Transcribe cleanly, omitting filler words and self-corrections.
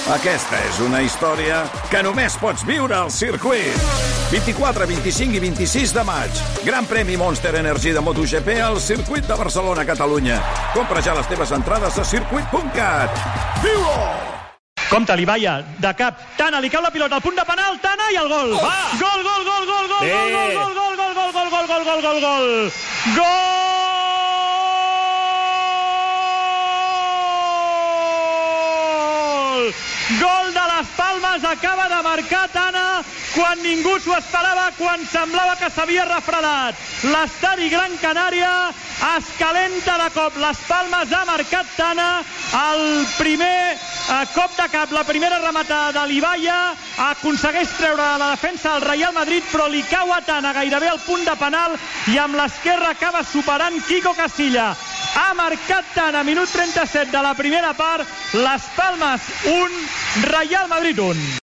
Aquesta és una història que només pots viure al circuit. 24, 25 i 26 de maig. Gran premi Monster Energy de MotoGP al circuit de Barcelona, Catalunya. Compra ja les teves entrades a circuit.cat. Viu-ho! Compte, Livaia, de cap. Tana, li cau la pilota al punt de penal, Tana i el gol. Va! Gol, gol, gol, gol, gol, gol, gol, gol, gol, gol, gol, gol, gol, gol, gol, gol. Gol! Gol de les Palmes, acaba de marcar Tana quan ningú s'ho esperava, quan semblava que s'havia refredat. L'estadi Gran Canària es calenta de cop. Les Palmes ha marcat Tana, el primer cop de cap, la primera rematada de Livaia, aconsegueix treure la defensa del Real Madrid, però li cau a Tana gairebé al punt de penal i amb l'esquerra acaba superant Quico Casilla. Ha marcat Tana, minut 37 de la primera part. Les Palmes 1, Real Madrid 1.